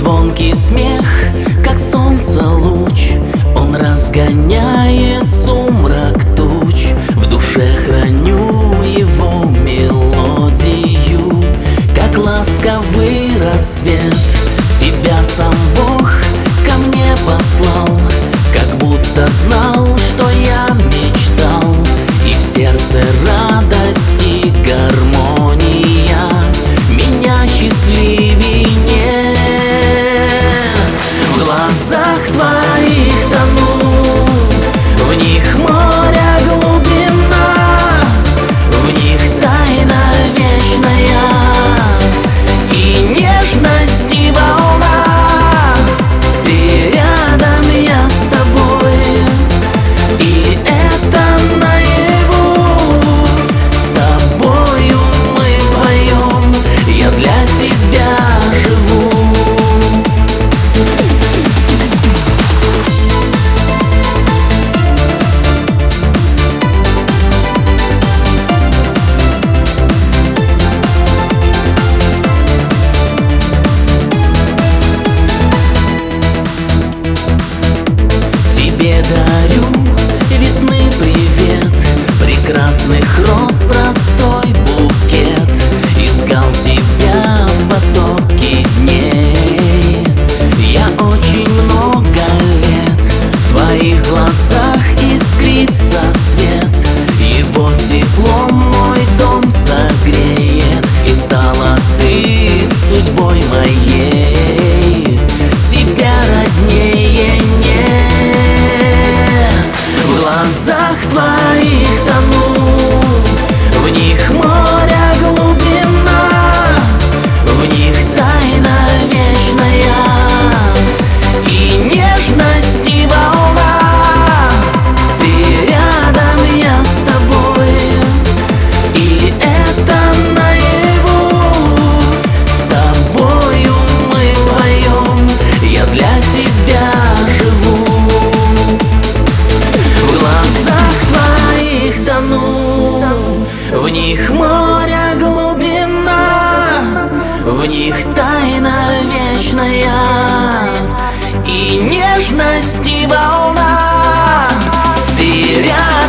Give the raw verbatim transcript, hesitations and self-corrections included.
звонкий смех, как солнца луч, он разгоняет сумрак туч. В душе храню его мелодию, как ласковый рассвет. Тебя сам Бог ко мне послал, как будто знал, что я мечтал. И в сердце радость и гармония, меня счастливей нет. В глазах твоих тону, в них море глубина, в них тайна вечная и нежность и волна. Ты рядом, я с тобой, и это наяву. С тобою мы вдвоем, я для тебя живу. Тебе дарю весны привет, прекрасных роз простой букет. Искал тебя в потоке дней я очень много лет. В твоих глазах искрится свет, его теплом мой дом согреет. И стала ты судьбой моей, тебя роднее нет. В глазах твоих тону, в них море глубина, в них тайна вечная и нежность и волна. Ты рядом, я с тобой, и это наяву. С тобою мы вдвоем, я для тебя живу. В глазах твоих тону, в них море глубина, в них тайна вечная и нежность и волна. Ты рядом.